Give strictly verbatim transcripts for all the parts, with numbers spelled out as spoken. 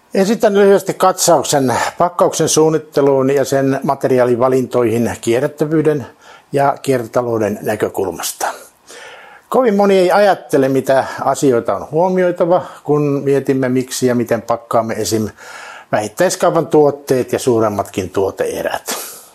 Esitän lyhyesti katsauksen pakkauksen suunnitteluun ja sen materiaalivalintoihin kierrättävyyden ja kiertotalouden näkökulmasta. Kovin moni ei ajattele, mitä asioita on huomioitava, kun mietimme miksi ja miten pakkaamme esim. Vähittäiskaupan tuotteet ja suuremmatkin tuoteerät.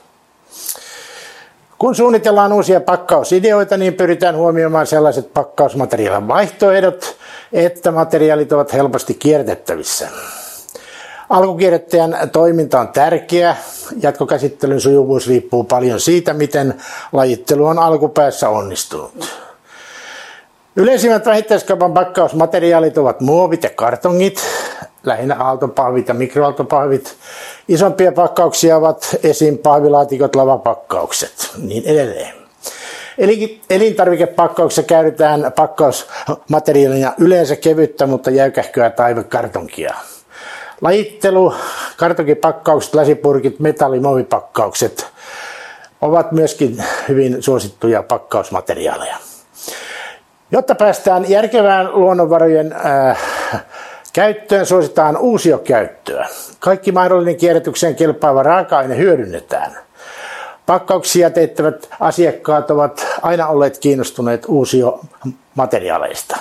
Kun suunnitellaan uusia pakkausideoita, niin pyritään huomioimaan sellaiset pakkausmateriaalin vaihtoehdot, että materiaalit ovat helposti kierrätettävissä. Alkukierrättäjän toiminta on tärkeä. Jatkokäsittelyn sujuvuus riippuu paljon siitä, miten lajittelu on alkupäässä onnistunut. Yleisimmät vähittäiskaupan pakkausmateriaalit ovat muovit ja kartongit, lähinnä aaltopahvit ja mikroaaltopahvit. Isompia pakkauksia ovat esim. Pahvilaatikot, lavapakkaukset, niin edelleen. Eli elintarvikepakkauksessa käytetään pakkausmateriaalina yleensä kevyttä, mutta jäykähköä taivekartonkia. Lajittelu, kartonkipakkaukset, lasipurkit, metallimuovipakkaukset ovat myöskin hyvin suosittuja pakkausmateriaaleja. Jotta päästään järkevään luonnonvarojen äh, käyttöön, suositaan uusiokäyttöä. Kaikki mahdollinen kierrätykseen kelpaava raaka-aine hyödynnetään. Pakkauksia teettävät asiakkaat ovat aina olleet kiinnostuneet uusiomateriaaleista.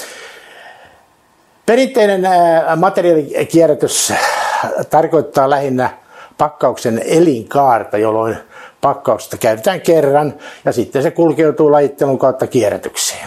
Perinteinen materiaalikierrätys tarkoittaa lähinnä pakkauksen elinkaarta, jolloin pakkausta käytetään kerran ja sitten se kulkeutuu lajittelun kautta kierrätykseen.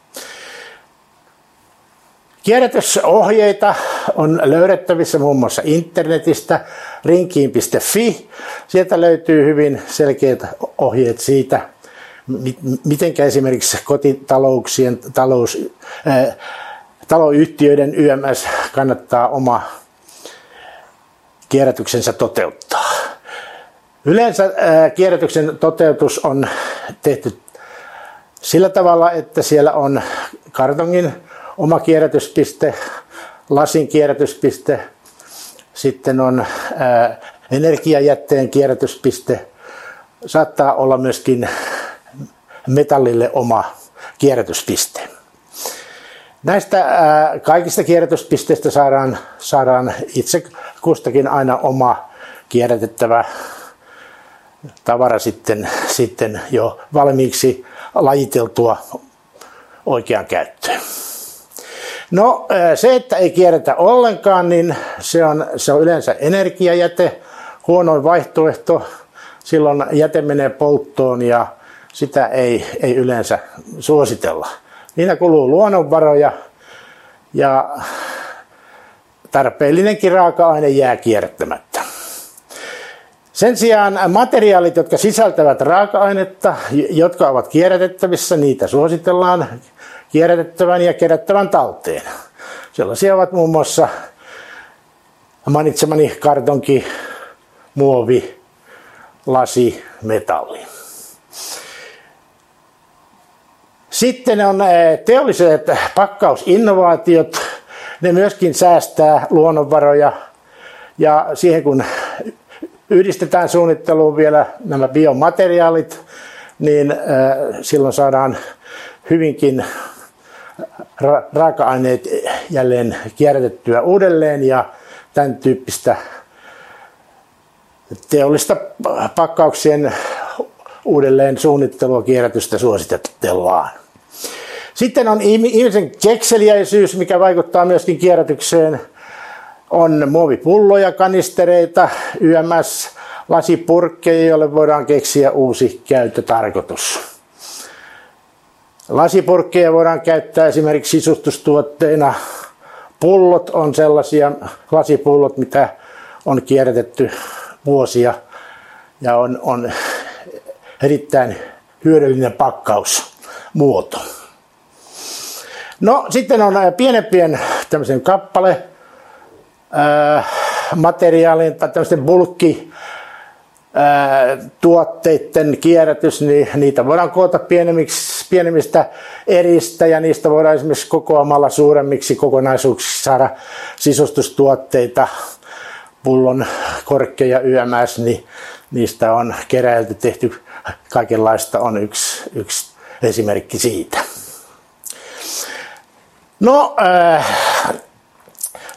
Kierrätysohjeita on löydettävissä muun muassa internetistä rinkiin piste fi. Sieltä löytyy hyvin selkeät ohjeet siitä, miten esimerkiksi kotitalouksien, talous, äh, taloyhtiöiden Y M S kannattaa oma kierrätyksensä toteuttaa. Yleensä äh, kierrätyksen toteutus on tehty sillä tavalla, että siellä on kartongin oma kierrätyspiste, lasin kierrätyspiste, sitten on ää, energiajätteen kierrätyspiste, saattaa olla myöskin metallille oma kierrätyspiste. Näistä ää, kaikista kierrätyspisteistä saadaan, saadaan itse kustakin aina oma kierrätettävä tavara sitten, sitten jo valmiiksi lajiteltua oikeaan käyttöön. No se, että ei kierrätä ollenkaan, niin se on, se on yleensä energiajäte, huonoin vaihtoehto. Silloin jäte menee polttoon ja sitä ei, ei yleensä suositella. Niillä kuluu luonnonvaroja ja tarpeellinenkin raaka-aine jää kierrättämättä. Sen sijaan materiaalit, jotka sisältävät raaka-ainetta, jotka ovat kierrätettävissä, niitä suositellaan kierrätettävän ja kerättävän talteen. Sellaisia ovat muun muassa mainitsemani kartonki, muovi, lasi, metalli. Sitten on teolliset pakkausinnovaatiot. Ne myöskin säästää luonnonvaroja ja siihen kun yhdistetään suunnitteluun vielä nämä biomateriaalit, niin silloin saadaan hyvinkin ra- raaka-aineet jälleen kierrätettyä uudelleen ja tämän tyyppistä teollista pakkauksien uudelleen suunnittelua kierrätystä suositellaan. Sitten on ihmisen kekseliäisyys, mikä vaikuttaa myöskin kierrätykseen. On muovipulloja, kanistereita, Y M S, lasipurkkeja, joille voidaan keksiä uusi käyttötarkoitus. Lasipurkkeja voidaan käyttää esimerkiksi sisustustuotteina. Pullot on sellaisia lasipullot, mitä on kierrätetty vuosia ja on, on erittäin hyödyllinen pakkausmuoto. No sitten on pienempien tämmöisen kappale ää, materiaalin tai tämmöisten bulkki ää, tuotteiden kierrätys, niin niitä voidaan koota pienemmiksi, pienemmistä eristä ja niistä voidaan esimerkiksi kokoamalla suuremmiksi kokonaisuuksiksi saada sisustustuotteita. Pullon korkkeja Y M S, niin niistä on keräilty, tehty kaikenlaista, on yksi, yksi esimerkki siitä. No, äh,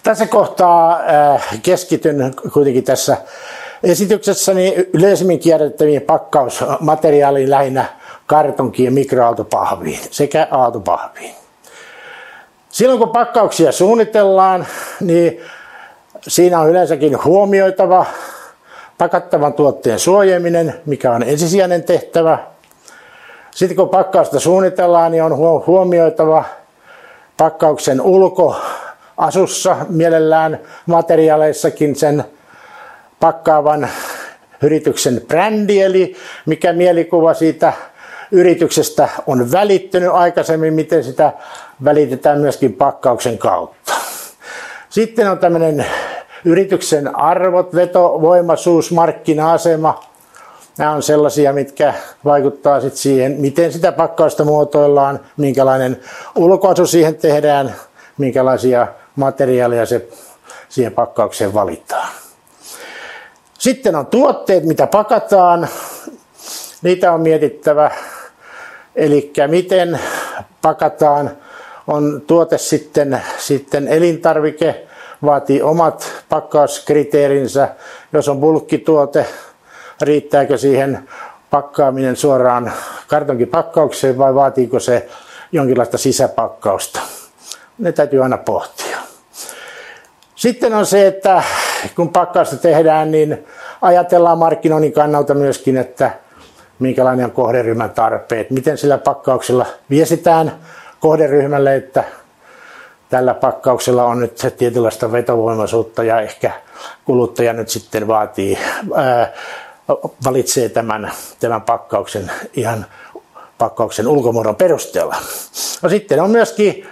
Tässä kohtaa keskityn kuitenkin tässä esityksessäni yleisemmin kierrätettäviin pakkausmateriaaliin, lähinnä kartonkiin ja mikroaaltopahviin sekä aaltopahviin. Silloin kun pakkauksia suunnitellaan, niin siinä on yleensäkin huomioitava pakattavan tuotteen suojaaminen, mikä on ensisijainen tehtävä. Sitten kun pakkausta suunnitellaan, niin on huomioitava pakkauksen ulkoasussa, mielellään materiaaleissakin sen pakkaavan yrityksen brändi, eli mikä mielikuva siitä yrityksestä on välittynyt aikaisemmin, miten sitä välitetään myöskin pakkauksen kautta. Sitten on tämmöinen yrityksen arvot, vetovoimaisuus, markkina-asema. Nämä on sellaisia, mitkä vaikuttaa sitten siihen, miten sitä pakkausta muotoillaan, minkälainen ulkoasu siihen tehdään, minkälaisia materiaaleja se siihen pakkaukseen valitaan. Sitten on tuotteet, mitä pakataan. Niitä on mietittävä. Eli miten pakataan. On tuote sitten, sitten elintarvike, vaatii omat pakkauskriteerinsä. Jos on bulkkituote, riittääkö siihen pakkaaminen suoraan kartonkipakkaukseen vai vaatiiko se jonkinlaista sisäpakkausta? Ne täytyy aina pohtia. Sitten on se, että kun pakkausta tehdään, niin ajatellaan markkinoinnin kannalta myöskin, että minkälainen on kohderyhmän tarpeet, miten sillä pakkauksella viestitään kohderyhmälle, että tällä pakkauksella on nyt se tietynlaista vetovoimaisuutta ja ehkä kuluttaja nyt sitten vaatii, ää, valitsee tämän, tämän pakkauksen ihan pakkauksen ulkomuodon perusteella. No sitten on myöskin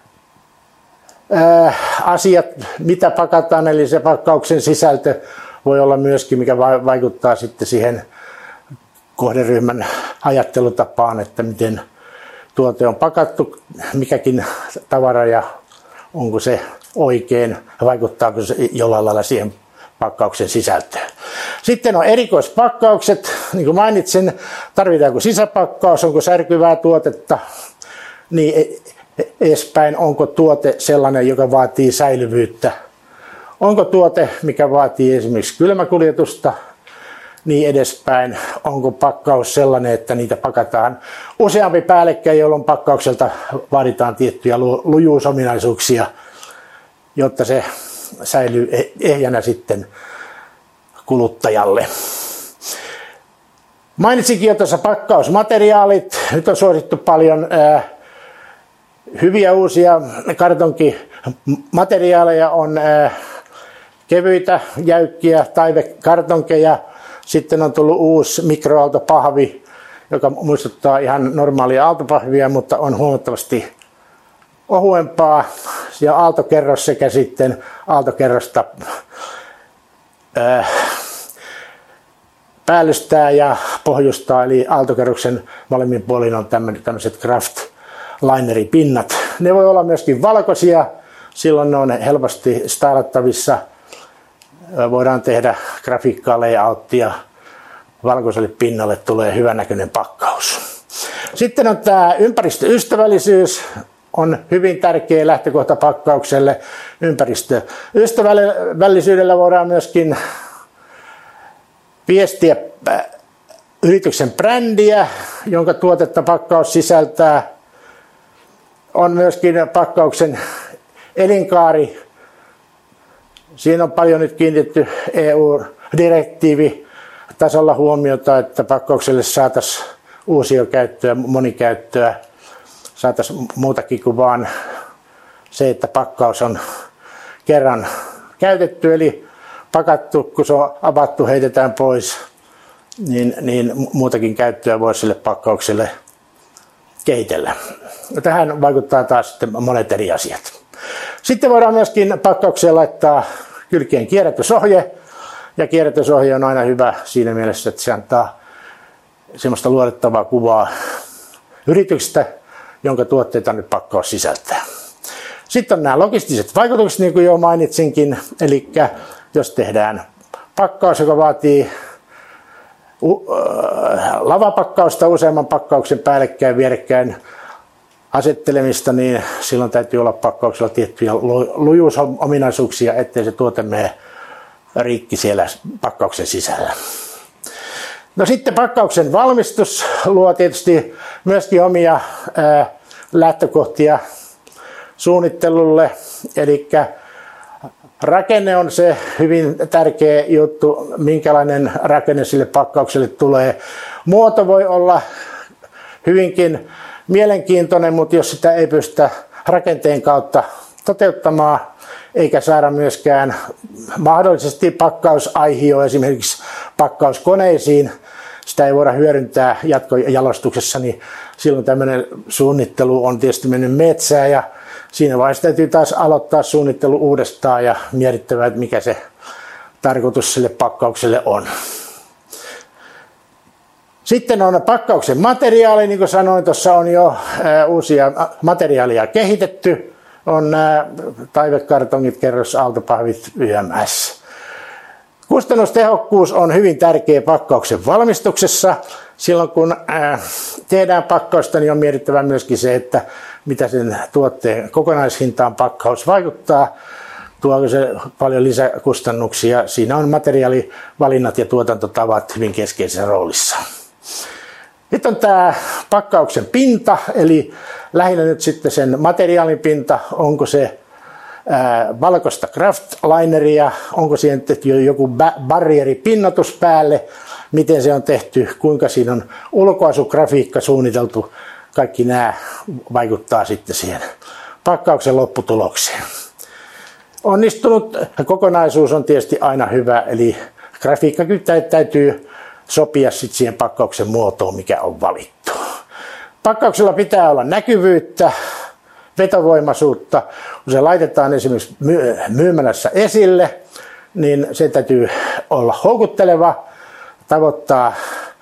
ää, asiat, mitä pakataan, eli se pakkauksen sisältö voi olla myöskin, mikä vaikuttaa sitten siihen kohderyhmän ajattelutapaan, että miten tuote on pakattu, mikäkin tavara ja onko se oikein, vaikuttaako se jollain lailla siihen pakkauksen sisältöön. Sitten on erikoispakkaukset, niin kuin mainitsin, tarvitaanko sisäpakkaus, onko särkyvää tuotetta, niin edespäin, onko tuote sellainen, joka vaatii säilyvyyttä, onko tuote, mikä vaatii esimerkiksi kylmäkuljetusta, niin edespäin, onko pakkaus sellainen, että niitä pakataan useampi päällekkäin, jolloin pakkaukselta vaaditaan tiettyjä lujuusominaisuuksia, jotta se säilyy ehjänä sitten kuluttajalle. Mainitsinkin jo tuossa pakkausmateriaalit. Nyt on suosittu paljon ää, hyviä uusia kartonkimateriaaleja. On ää, kevyitä, jäykkiä taivekartonkeja. Sitten on tullut uusi mikroaaltopahvi, joka muistuttaa ihan normaalia aaltopahvia, mutta on huomattavasti ohuempaa. Ja aaltokerros sekä sitten aaltokerrosta ää, päällystää ja pohjustaa, eli aaltokerroksen molemmin puolin on tämmöiset Kraft-lineripinnat. Ne voi olla myöskin valkoisia, silloin ne on helposti stylattavissa. Voidaan tehdä grafiikkaa, layouttia, valkoiselle pinnalle tulee hyvännäköinen pakkaus. Sitten on tämä ympäristöystävällisyys, on hyvin tärkeä lähtökohta pakkaukselle. Ympäristöystävällisyydellä voidaan myöskin viestiä yrityksen brändiä, jonka tuotetta pakkaus sisältää. On myöskin pakkauksen elinkaari. Siinä on paljon nyt kiinnitetty E U-direktiivitasolla huomiota, että pakkaukselle saataisiin uusia käyttöä, monikäyttöä. Saataisiin muutakin kuin vaan se, että pakkaus on kerran käytetty, eli pakattu, kun se on avattu, heitetään pois, niin, niin muutakin käyttöä voi sille pakkaukselle kehitellä. Tähän vaikuttaa taas sitten monet eri asiat. Sitten voidaan myöskin pakkaukseen laittaa kylkeen kierrätysohje, ja kierrätysohje on aina hyvä siinä mielessä, että se antaa semmoista luotettavaa kuvaa yrityksestä, jonka tuotteita nyt pakkaus sisältää. Sitten on nämä logistiset vaikutukset, niin kuin jo mainitsinkin, eli jos tehdään pakkaus, joka vaatii lavapakkausta useamman pakkauksen päällekkäin vierekkäin, asettelemista, niin silloin täytyy olla pakkauksella tiettyjä lujuusominaisuuksia, ettei se tuote mene rikki siellä pakkauksen sisällä. No sitten pakkauksen valmistus luo tietysti myöskin omia ää, lähtökohtia suunnittelulle, eli rakenne on se hyvin tärkeä juttu, minkälainen rakenne sille pakkaukselle tulee. Muoto voi olla hyvinkin mielenkiintoinen, mutta jos sitä ei pystytä rakenteen kautta toteuttamaan, eikä saada myöskään mahdollisesti pakkausaihioa esimerkiksi pakkauskoneisiin, sitä ei voida hyödyntää jatkojalostuksessa, niin silloin tämmöinen suunnittelu on tietysti mennyt metsään ja siinä vaiheessa täytyy taas aloittaa suunnittelu uudestaan ja mietittävä, että mikä se tarkoitus sille pakkaukselle on. Sitten on pakkauksen materiaali, niin kuin sanoin, tuossa on jo uusia materiaaleja kehitetty. On nämä taivekartongit, kerrosaaltopahvit, Y M S. Kustannustehokkuus on hyvin tärkeä pakkauksen valmistuksessa. Silloin kun tehdään pakkausta, niin on mietittävä myöskin se, että mitä sen tuotteen kokonaishintaan pakkaus vaikuttaa. Tuoko se paljon lisäkustannuksia. Siinä on materiaalivalinnat ja tuotantotavat hyvin keskeisessä roolissa. Sitten on tämä pakkauksen pinta, eli lähinnä nyt sitten sen materiaalin pinta, onko se ää, valkoista kraftlineria, onko siihen tehty joku barrieripinnoitus päälle, miten se on tehty, kuinka siinä on ulkoasugrafiikka suunniteltu, kaikki nämä vaikuttaa sitten siihen pakkauksen lopputulokseen. Onnistunut kokonaisuus on tietysti aina hyvä, eli grafiikka täytyy sopia sitten siihen pakkauksen muotoon, mikä on valittu. Pakkauksella pitää olla näkyvyyttä, vetovoimaisuutta. Kun se laitetaan esimerkiksi myymälässä esille, niin se täytyy olla houkutteleva, tavoittaa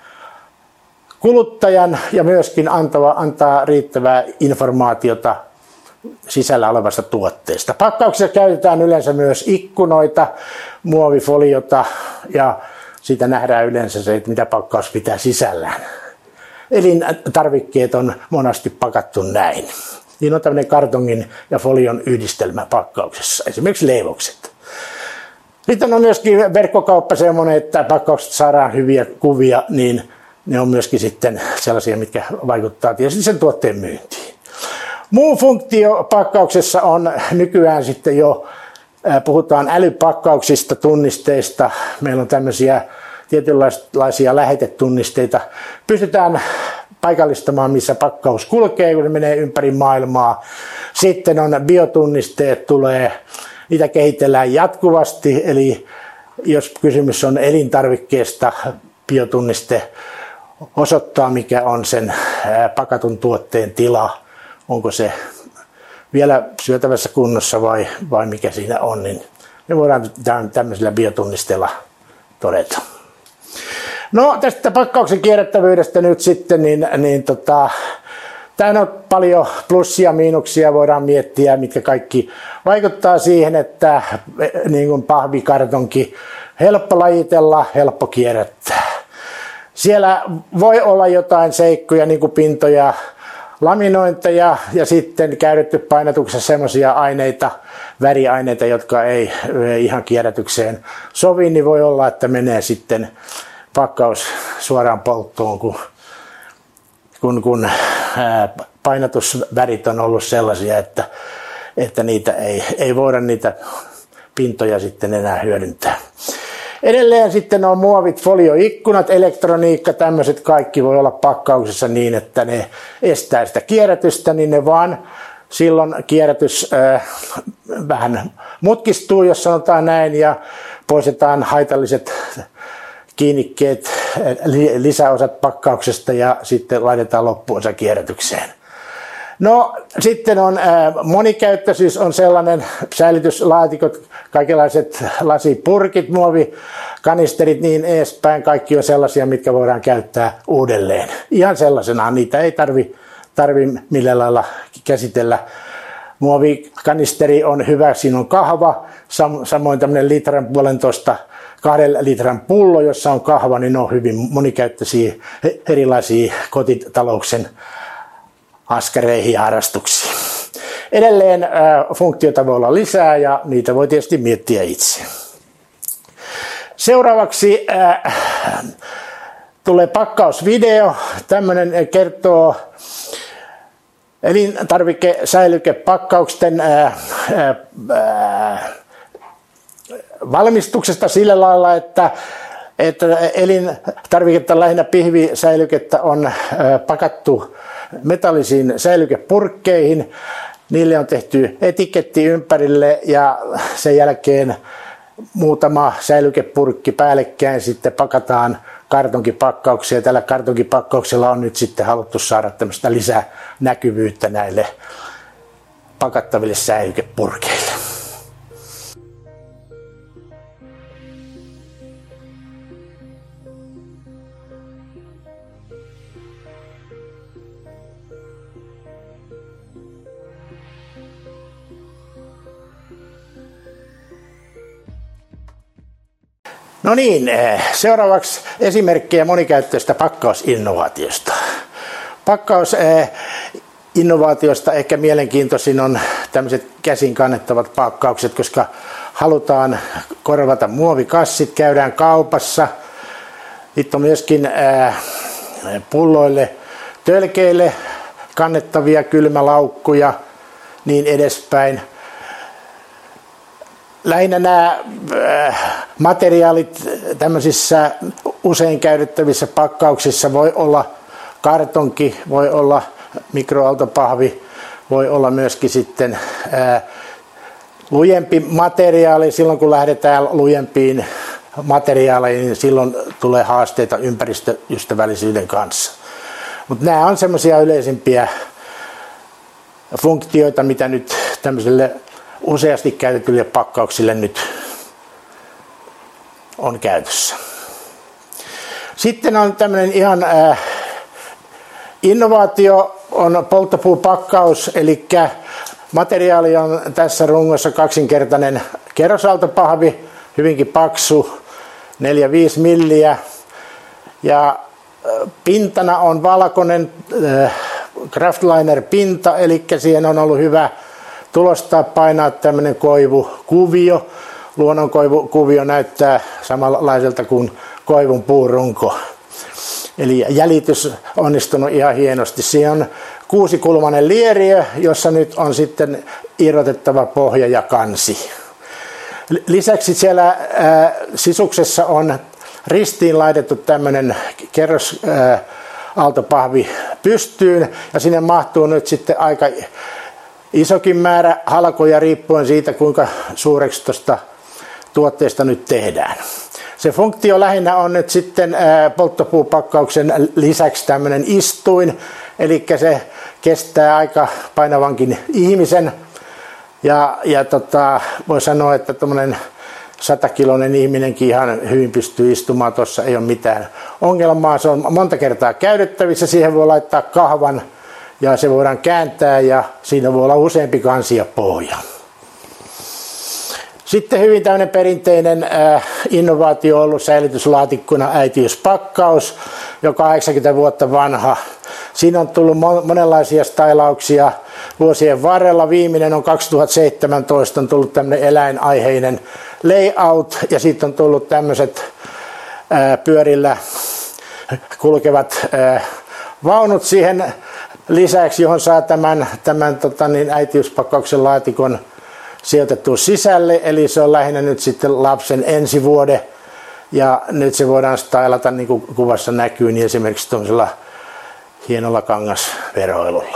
kuluttajan ja myöskin antava, antaa riittävää informaatiota sisällä olevasta tuotteesta. Pakkauksessa käytetään yleensä myös ikkunoita, muovifoliota ja siitä nähdään yleensä se, että mitä pakkaus pitää sisällään. Elintarvikkeet on monasti pakattu näin. Niin on tämmöinen kartongin ja folion yhdistelmä pakkauksessa, esimerkiksi leivokset. Sitten on myöskin verkkokauppa semmoinen, että pakkaukset saadaan hyviä kuvia, niin ne on myöskin sitten sellaisia, mitkä vaikuttaa tietysti sen tuotteen myyntiin. Muu funktio pakkauksessa on nykyään sitten jo, puhutaan älypakkauksista, tunnisteista. Meillä on tämmöisiä tietynlaisia lähetetunnisteita. Pystytään paikallistamaan, missä pakkaus kulkee, kun se menee ympäri maailmaa. Sitten on biotunnisteet, tulee, niitä kehitellään jatkuvasti. Eli jos kysymys on elintarvikkeesta, biotunniste osoittaa, mikä on sen pakatun tuotteen tila. Onko se vielä syötävässä kunnossa vai, vai mikä siinä on, niin me voidaan tämmöisellä biotunnisteella todeta. No tästä pakkauksen kierrättävyydestä nyt sitten, niin, niin tota, tämä on paljon plussia ja miinuksia, voidaan miettiä, mitkä kaikki vaikuttaa siihen, että niin kuin pahvikartonki, helppo lajitella, helppo kierrättää. Siellä voi olla jotain seikkoja, niin kuin pintoja, laminointeja ja sitten käytetty painatuksessa semmoisia aineita, väriaineita, jotka ei, ei ihan kierrätykseen sovi, niin voi olla, että menee sitten pakkaus suoraan polttoon, kun, kun, kun ää, painatusvärit on ollut sellaisia, että, että niitä ei, ei voida niitä pintoja sitten enää hyödyntää. Edelleen sitten on muovit, folioikkunat, elektroniikka, tämmöiset kaikki voi olla pakkauksessa niin, että ne estää sitä kierrätystä, niin ne vaan silloin kierrätys äh, vähän mutkistuu, jos sanotaan näin, ja poistetaan haitalliset kiinnikkeet, lisäosat pakkauksesta ja sitten laitetaan loppuosa kierrätykseen. No sitten on ää, monikäyttöisyys on sellainen, säilytyslaatikot, kaikenlaiset lasipurkit, muovikanisterit, niin edespäin, kaikki on sellaisia, mitkä voidaan käyttää uudelleen. Ihan sellaisenaan, niitä ei tarvi, tarvi millään lailla käsitellä. Muovikanisteri on hyvä, siinä on kahva, sam- samoin tämmöinen litran puolentoista kahden litran pullo, jossa on kahva, niin ne on hyvin monikäyttöisiä erilaisia kotitalouksen askareihin ja harrastuksiin. Edelleen äh, funktioita voi olla lisää ja niitä voi tietysti miettiä itse. Seuraavaksi äh, tulee pakkausvideo. Tämmöinen kertoo elintarvikesäilykepakkausten äh, äh, valmistuksesta sillä lailla, että, että elintarviketta, lähinnä pihvisäilykettä, on äh, pakattu metallisiin säilykepurkkeihin. Niille on tehty etiketti ympärille ja sen jälkeen muutama säilykepurkki päällekkäin sitten pakataan kartonkipakkaukseen. Tällä kartonkipakkauksella on nyt sitten haluttu saada tämmöistä lisänäkyvyyttä näille pakattaville säilykepurkeille. No niin, seuraavaksi esimerkkejä monikäyttöistä pakkausinnovaatiosta. Pakkausinnovaatiosta ehkä mielenkiintoisin on tämmöiset käsin kannettavat pakkaukset, koska halutaan korvata muovikassit, käydään kaupassa. Sitten on myöskin pulloille, tölkeille kannettavia kylmälaukkuja, niin edespäin. Lähinnä nämä materiaalit tämmöisissä usein käytettävissä pakkauksissa voi olla kartonki, voi olla mikroaaltopahvi, voi olla myöskin sitten ää, lujempi materiaali. Silloin kun lähdetään lujempiin materiaaleihin, niin silloin tulee haasteita ympäristöystävällisyyden kanssa. Mutta nämä on semmoisia yleisimpiä funktioita, mitä nyt tämmöiselle useasti käytetyille pakkauksille nyt on käytössä. Sitten on tämmöinen ihan äh, innovaatio, on polttopuupakkaus, eli materiaali on tässä rungossa kaksinkertainen kerrosaaltopahvi, hyvinkin paksu, neljä viisi milliä, ja äh, pintana on valkoinen äh, Kraftliner-pinta, eli siihen on ollut hyvä tulostaa, painaa tämmöinen koivukuvio. Luonnonkoivukuvio näyttää samanlaiselta kuin koivun puurunko. Eli jäljitys onnistunut ihan hienosti. Siinä on kuusikulmainen lieriö, jossa nyt on sitten irrotettava pohja ja kansi. Lisäksi siellä ää, sisuksessa on ristiin laitettu tämmöinen kerrosaaltopahvi pystyyn, ja sinne mahtuu nyt sitten aika isokin määrä halkoja riippuen siitä, kuinka suureksi tuosta tuotteesta nyt tehdään. Se funktio lähinnä on nyt sitten polttopuupakkauksen lisäksi tämmöinen istuin, eli se kestää aika painavankin ihmisen. Ja, ja tota, voi sanoa, että tuommoinen satakiloinen ihminenkin ihan hyvin pystyy istumaan tuossa, ei ole mitään ongelmaa. Se on monta kertaa käytettävissä, siihen voi laittaa kahvan ja se voidaan kääntää ja siinä voi olla useampi kansi ja pohja. Sitten hyvin tämmöinen perinteinen äh, innovaatio on ollut säilytyslaatikkona äitiyspakkaus, joka on kahdeksankymmentä vuotta vanha. Siinä on tullut monenlaisia stylauksia vuosien varrella. Viimeinen on kaksituhattaseitsemäntoista, on tullut tämmöinen eläinaiheinen layout ja sitten on tullut tämmöiset äh, pyörillä kulkevat äh, vaunut siihen lisäksi, johon saa tämän, tämän tota niin, äitiyspakkauksen laatikon sijoitettua sisälle, eli se on lähinnä nyt sitten lapsen ensivuode, ja nyt se voidaan stylata, niin kuin kuvassa näkyy, niin esimerkiksi tuollaisella hienolla kangasveroilulla.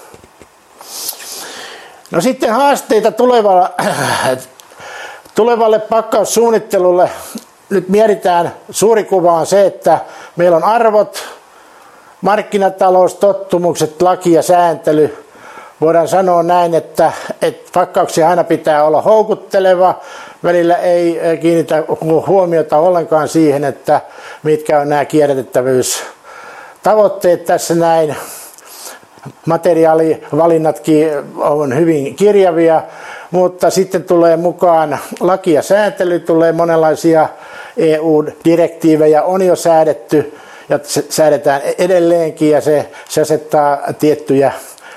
No sitten haasteita tulevalle, tulevalle pakkaussuunnittelulle. Nyt mietitään, suuri kuva on se, että meillä on arvot, markkinatalous, tottumukset, laki ja sääntely. Voidaan sanoa näin, että, että pakkauksia aina pitää olla houkutteleva. Välillä ei kiinnitä huomiota ollenkaan siihen, että mitkä on nämä kierrätettävyystavoitteet tässä näin. Materiaalivalinnatkin on hyvin kirjavia, mutta sitten tulee mukaan laki ja sääntely, tulee monenlaisia E U-direktiivejä, on jo säädetty ja säädetään edelleenkin, ja se, se asettaa tiettyjä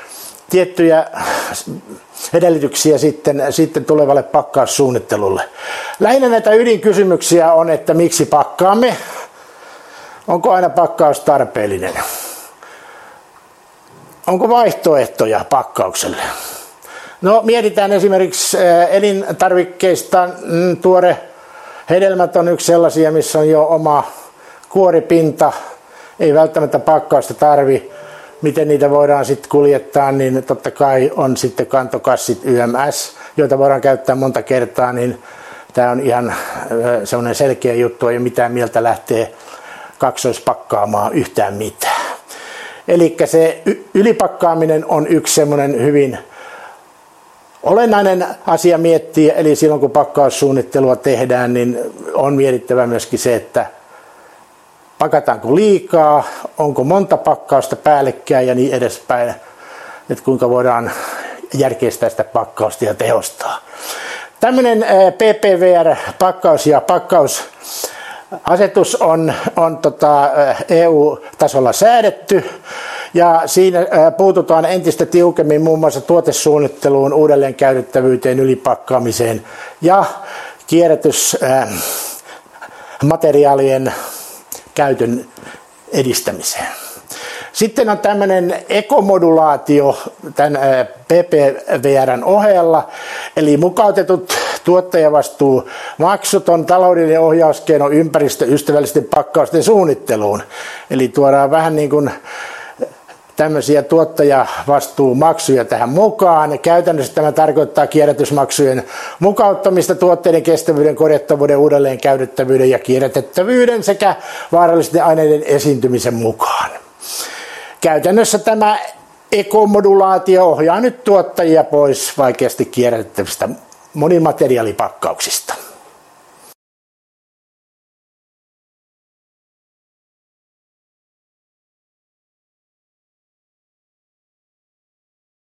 tiettyjä edellytyksiä sitten, sitten tulevalle pakkaussuunnittelulle. Lähinnä näitä ydinkysymyksiä on, että miksi pakkaamme, onko aina pakkaus tarpeellinen, onko vaihtoehtoja pakkaukselle. No mietitään esimerkiksi elintarvikkeista, tuore hedelmät on yksi sellaisia, missä on jo oma kuoripinta, ei välttämättä pakkausta tarvi. Miten niitä voidaan sitten kuljettaa, niin totta kai on sitten kantokassit Y M S, joita voidaan käyttää monta kertaa, niin tämä on ihan semmoinen selkeä juttu, ei mitään mieltä lähtee kaksoispakkaamaan yhtään mitään. Eli se ylipakkaaminen on yksi semmoinen hyvin olennainen asia miettiä, eli silloin kun pakkaussuunnittelua tehdään, niin on mietittävä myöskin se, että pakataanko liikaa, onko monta pakkausta päällekkäin ja niin edespäin, että kuinka voidaan järkeistää sitä pakkausta ja tehostaa. Tämmöinen P P V R-pakkaus ja pakkausasetus on, on tota E U-tasolla säädetty ja siinä puututaan entistä tiukemmin muun muassa tuotesuunnitteluun, uudelleenkäytettävyyteen, ylipakkaamiseen ja kierrätysmateriaalien käytön edistämiseen. Sitten on tämmöinen ekomodulaatio tämän P P V R:n ohella, eli mukautetut tuottajavastuumaksut on taloudellinen ohjauskeino ympäristöystävällisten pakkausten suunnitteluun. Eli tuodaan vähän niin kuin tämmöisiä tuottajavastuumaksuja tähän mukaan. Käytännössä tämä tarkoittaa kierrätysmaksujen mukauttamista tuotteiden kestävyyden, korjattavuuden, uudelleenkäytettävyyden ja kierrätettävyyden sekä vaarallisten aineiden esiintymisen mukaan. Käytännössä tämä ekomodulaatio ohjaa nyt tuottajia pois vaikeasti kierrätettävistä monimateriaalipakkauksista.